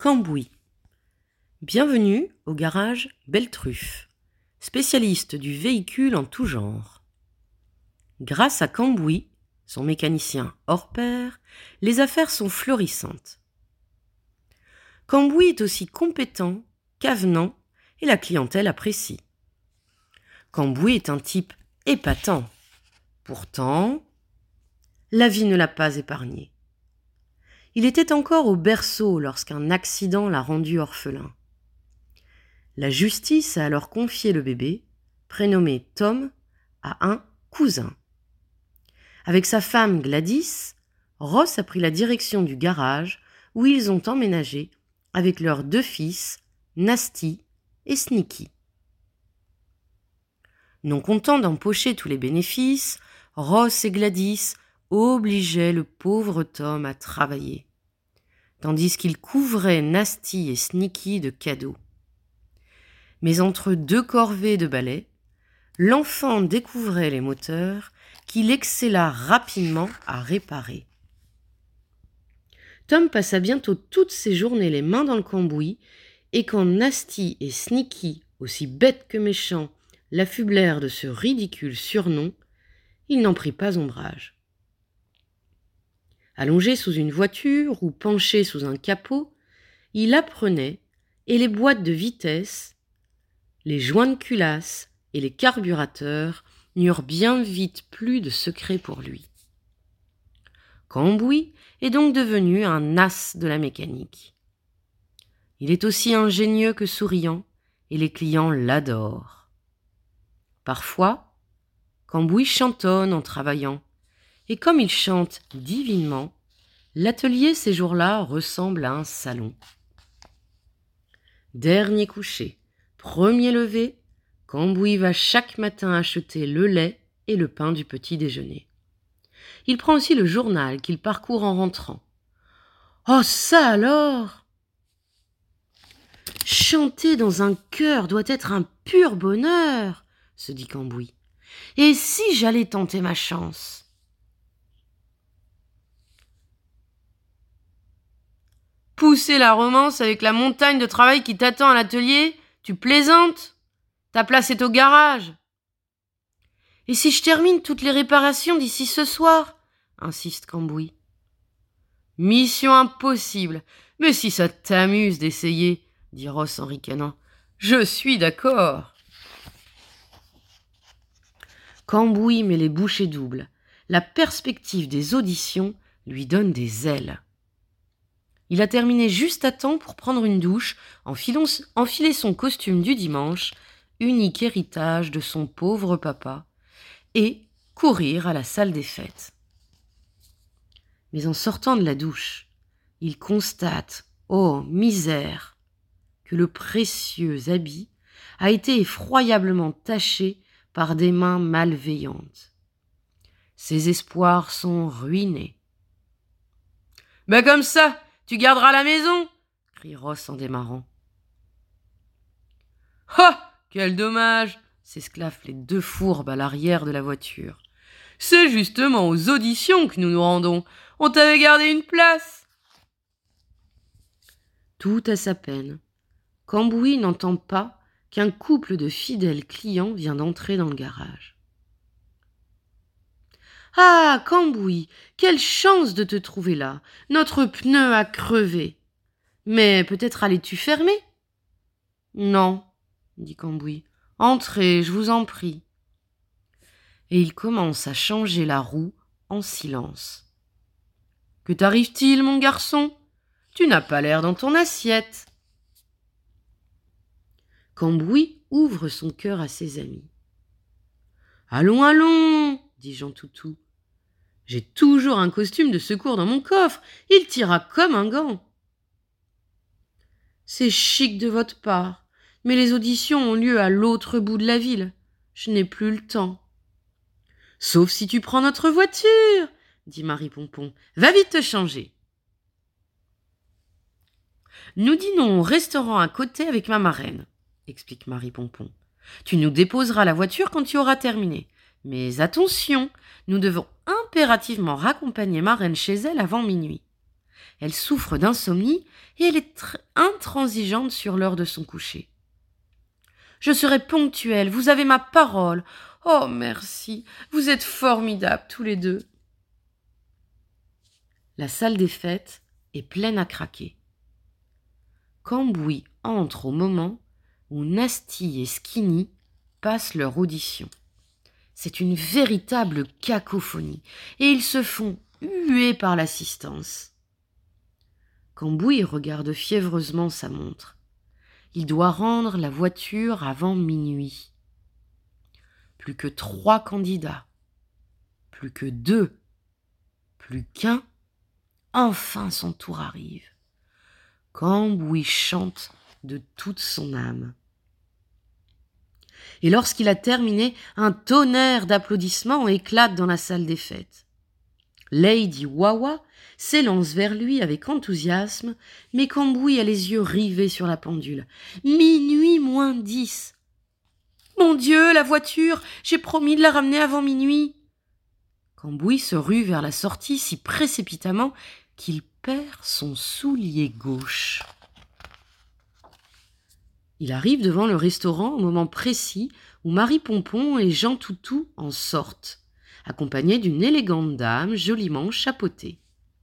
Cambouis. Bienvenue au garage Beltruffe, spécialiste du véhicule en tout genre. Grâce à Cambouis, son mécanicien hors pair, les affaires sont florissantes. Cambouis est aussi compétent qu'avenant et la clientèle apprécie. Cambouis est un type épatant. Pourtant, la vie ne l'a pas épargné. Il était encore au berceau lorsqu'un accident l'a rendu orphelin. La justice a alors confié le bébé, prénommé Tom, à un cousin. Avec sa femme Gladys, Ross a pris la direction du garage où ils ont emménagé avec leurs 2 fils, Nasty et Sneaky. Non contents d'empocher tous les bénéfices, Ross et Gladys obligeaient le pauvre Tom à travailler, tandis qu'ils couvraient Nasty et Sneaky de cadeaux. Mais entre 2 corvées de balai, l'enfant découvrait les moteurs qu'il excella rapidement à réparer. Tom passa bientôt toutes ses journées les mains dans le cambouis, et quand Nasty et Sneaky, aussi bêtes que méchants, l'affublèrent de ce ridicule surnom, il n'en prit pas ombrage. Allongé sous une voiture ou penché sous un capot, il apprenait, et les boîtes de vitesse, les joints de culasse et les carburateurs n'eurent bien vite plus de secret pour lui. Cambouis est donc devenu un as de la mécanique. Il est aussi ingénieux que souriant, et les clients l'adorent. Parfois, Cambouis chantonne en travaillant, et comme il chante divinement, l'atelier ces jours-là ressemble à un salon. Dernier coucher, premier lever, Cambouis va chaque matin acheter le lait et le pain du petit déjeuner. Il prend aussi le journal qu'il parcourt en rentrant. « Oh, ça alors ! Chanter dans un chœur doit être un pur bonheur, se dit Cambouis. Et si j'allais tenter ma chance ? Pousser la romance avec la montagne de travail qui t'attend à l'atelier ? Tu plaisantes ? Ta place est au garage. Et si je termine toutes les réparations d'ici ce soir ? Insiste Cambouis. Mission impossible. Mais si ça t'amuse d'essayer, dit Ross en ricanant. Je suis d'accord. Cambouis met les bouchées doubles. La perspective des auditions lui donne des ailes. Il a terminé juste à temps pour prendre une douche, enfiler son costume du dimanche, unique héritage de son pauvre papa, et courir à la salle des fêtes. Mais en sortant de la douche, il constate, oh misère, que le précieux habit a été effroyablement taché par des mains malveillantes. Ses espoirs sont ruinés. « Ben comme ça, tu garderas la maison !» crie Ross en démarrant. « Ah, quel dommage !» s'esclaffent les 2 fourbes à l'arrière de la voiture. « C'est justement aux auditions que nous nous rendons. On t'avait gardé une place !» Tout à sa peine, Cambouis n'entend pas qu'un couple de fidèles clients vient d'entrer dans le garage. « Ah, Cambouis, quelle chance de te trouver là. Notre pneu a crevé. Mais peut-être allais-tu fermer ? » ?»« Non, » dit Cambouis. « Entrez, je vous en prie. » Et il commence à changer la roue en silence. « Que t'arrive-t-il, mon garçon ? Tu n'as pas l'air dans ton assiette. » Cambouis ouvre son cœur à ses amis. « Allons, allons, dit Jean Toutou. J'ai toujours un costume de secours dans mon coffre. Il t'ira comme un gant. » C'est chic de votre part, mais les auditions ont lieu à l'autre bout de la ville. Je n'ai plus le temps. Sauf si tu prends notre voiture, dit Marie Pompon. Va vite te changer. Nous dînons au restaurant à côté avec ma marraine, explique Marie Pompon. Tu nous déposeras la voiture quand tu auras terminé. Mais attention, nous devons impérativement raccompagner marraine chez elle avant minuit. Elle souffre d'insomnie et elle est intransigeante sur l'heure de son coucher. Je serai ponctuelle, vous avez ma parole. Oh, merci, vous êtes formidables tous les deux. La salle des fêtes est pleine à craquer. Cambouis entre au moment où Nasty et Skinny passent leur audition. C'est une véritable cacophonie et ils se font huer par l'assistance. Cambouis regarde fiévreusement sa montre. Il doit rendre la voiture avant minuit. Plus que 3 candidats, plus que 2, plus qu'1. Enfin son tour arrive. Cambouis chante de toute son âme. Et lorsqu'il a terminé, un tonnerre d'applaudissements éclate dans la salle des fêtes. Lady Wawa s'élance vers lui avec enthousiasme, mais Cambouis a les yeux rivés sur la pendule. Minuit moins 10. Mon Dieu, la voiture, j'ai promis de la ramener avant minuit. Cambouis se rue vers la sortie si précipitamment qu'il perd son soulier gauche. Il arrive devant le restaurant au moment précis où Marie Pompon et Jean Toutou en sortent, accompagnés d'une élégante dame joliment chapeautée.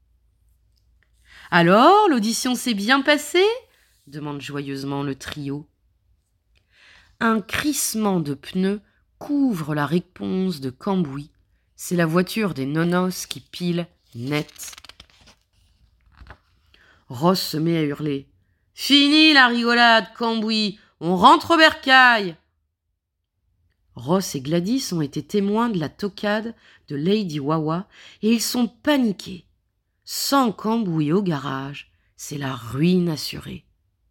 « Alors, l'audition s'est bien passée ?» demande joyeusement le trio. Un crissement de pneus couvre la réponse de Cambouis. C'est la voiture des nonos qui pile net. Ross se met à hurler. « Fini la rigolade, Cambouis, on rentre au bercail !» Ross et Gladys ont été témoins de la toquade de Lady Wawa et ils sont paniqués. Sans Cambouis au garage, c'est la ruine assurée.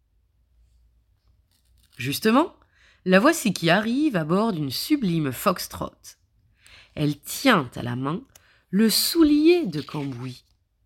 Justement, la voici qui arrive à bord d'une sublime foxtrot. Elle tient à la main le soulier de Cambouis.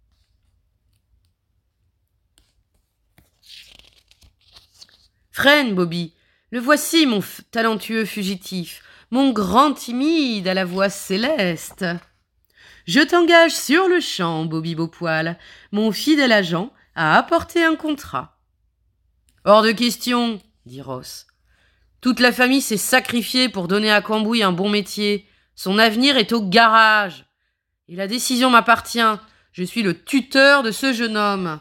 Freine, Bobby, le voici, mon talentueux fugitif, mon grand timide à la voix céleste. Je t'engage sur le champ, Bobby Beaupoil, mon fidèle agent a apporté un contrat. Hors de question, dit Ross. Toute la famille s'est sacrifiée pour donner à Cambouis un bon métier. Son avenir est au garage. Et la décision m'appartient. Je suis le tuteur de ce jeune homme.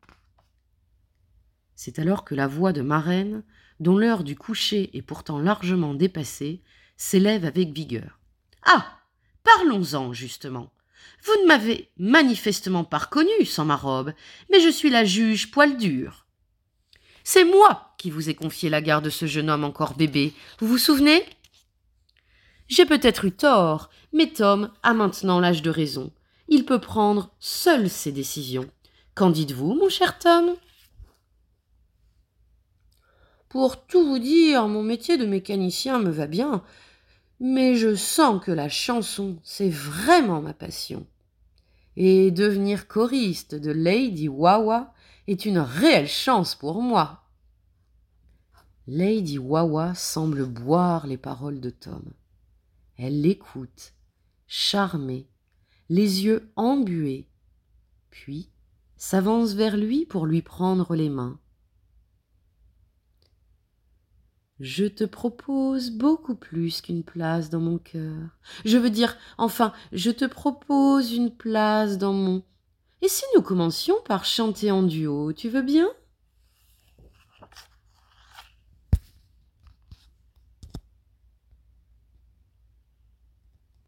C'est alors que la voix de Marraine, dont l'heure du coucher est pourtant largement dépassée, s'élève avec vigueur. Ah, parlons-en justement. Vous ne m'avez manifestement pas reconnue sans ma robe, mais je suis la juge poil dur. C'est moi qui vous ai confié la garde de ce jeune homme encore bébé, vous vous souvenez? J'ai peut-être eu tort, mais Tom a maintenant l'âge de raison. Il peut prendre seul ses décisions. Qu'en dites-vous, mon cher Tom? Pour tout vous dire, mon métier de mécanicien me va bien, mais je sens que la chanson, c'est vraiment ma passion. Et devenir choriste de Lady Wawa est une réelle chance pour moi. Lady Wawa semble boire les paroles de Tom. Elle l'écoute, charmée, les yeux embués, puis s'avance vers lui pour lui prendre les mains. Je te propose beaucoup plus qu'une place dans mon cœur. Je veux dire, enfin, je te propose une place dans mon... Et si nous commencions par chanter en duo, tu veux bien ?